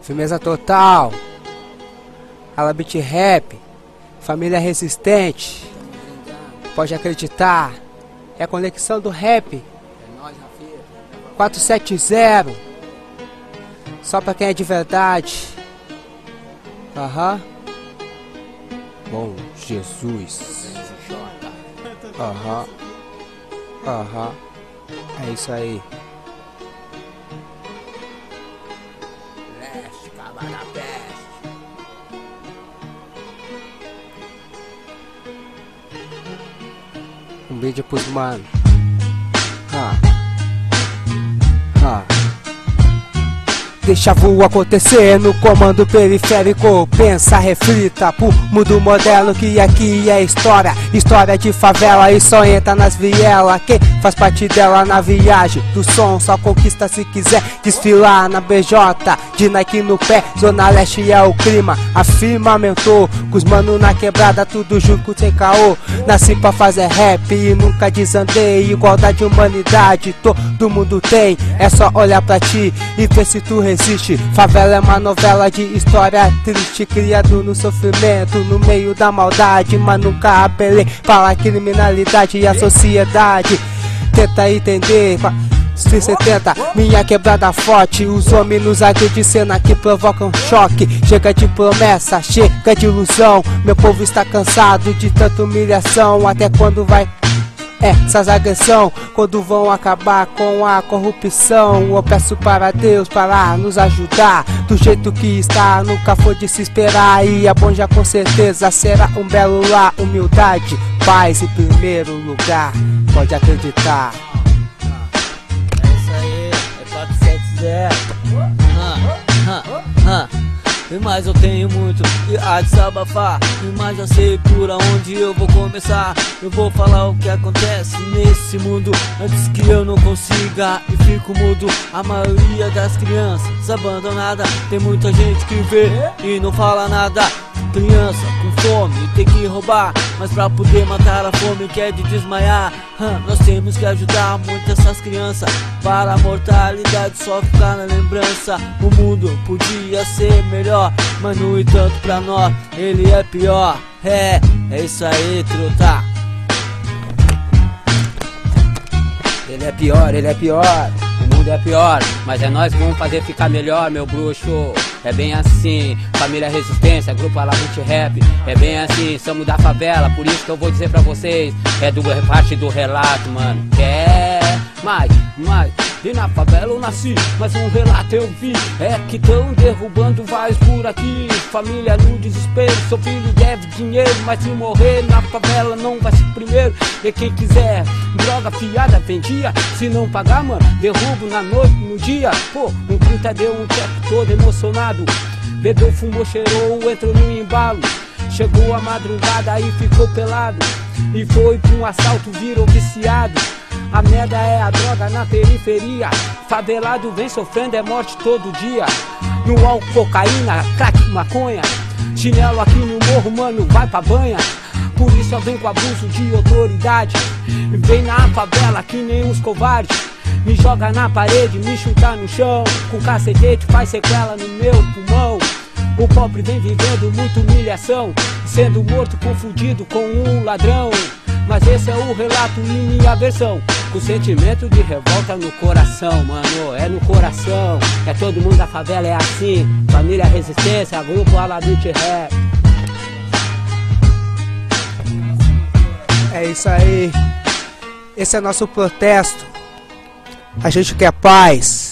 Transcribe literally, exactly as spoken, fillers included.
Firmeza total. Alabit Rap. Família resistente. Pode acreditar. É a conexão do rap. quatro sete zero. Só pra quem é de verdade. Aham. Bom Jesus. Aham. Aham. É isso aí. Leste, cava da peste. Um vídeo pros mano. Ah. Ah. Deixa voo acontecer no comando periférico. Pensa, reflita pro mundo moderno que aqui é história. História de favela e só entra nas vielas. Quem faz parte dela na viagem do som só conquista se quiser desfilar na B J. De Nike no pé, Zona Leste é o clima. Afirmamentou, com os mano na quebrada, tudo junto sem caô. Nasci pra fazer rap e nunca desandei. Igualdade e humanidade todo mundo tem. É só olhar pra ti e ver se tu resiste. Favela é uma novela de história triste, criado no sofrimento, no meio da maldade. Mas nunca apelei para a criminalidade e a sociedade. Tenta entender, se setenta, minha quebrada forte. Os homens nos agridem de cena que provocam choque. Chega de promessa, chega de ilusão. Meu povo está cansado de tanta humilhação. Até quando vai É, essas agressões, quando vão acabar com a corrupção? Eu peço para Deus para nos ajudar. Do jeito que está, nunca foi de se esperar. E é bom já com certeza será um belo lar. Humildade, paz em primeiro lugar. Pode acreditar. É isso aí, é quatro sete zero. Ah, ah, ah. E mais eu tenho muito e há de desabafar. E mais já sei por aonde eu vou começar. Eu vou falar o que acontece nesse mundo antes que eu não consiga e fico mudo. A maioria das crianças abandonadas. Tem muita gente que vê e não fala nada. Criança com fome tem que roubar, mas pra poder matar a fome quer de desmaiar. hum, Nós temos que ajudar muito essas crianças. Para a mortalidade só ficar na lembrança. O mundo podia ser melhor, mas no entanto pra nós ele é pior. É, é isso aí, truta. Ele é pior, ele é pior. O mundo é pior, mas é nós que vamos fazer ficar melhor, meu bruxo. É bem assim, família resistência, grupo Alabit Rap. É bem assim, somos da favela, por isso que eu vou dizer pra vocês. É do parte do relato, mano. Quer mais, mais. E na favela eu nasci, mas um relato eu vi. É que tão derrubando vários por aqui. Família no desespero, seu filho deve dinheiro, mas se morrer na favela não vai ser primeiro. E quem quiser droga fiada vendia. Se não pagar, mano, derrubo na noite, no dia. Pô, um trinta deu um teco todo emocionado. Bebeu, fumou, cheirou, entrou no embalo. Chegou a madrugada e ficou pelado. E foi pra um assalto, virou viciado. A merda é a droga na periferia. Favelado vem sofrendo, é morte todo dia. No álcool, cocaína, crack, maconha. Chinelo aqui no morro, mano, vai pra banha. Por isso eu venho com abuso de autoridade. Vem na favela que nem uns covardes. Me joga na parede, me chuta no chão. Com cacetete faz sequela no meu pulmão. O pobre vem vivendo muita humilhação, sendo morto confundido com um ladrão. Mas esse é o relato e minha versão, com sentimento de revolta no coração, mano, é no coração. É todo mundo da favela, é assim. Família resistência, grupo Alabit Rap. É isso aí. Esse é nosso protesto. A gente quer paz.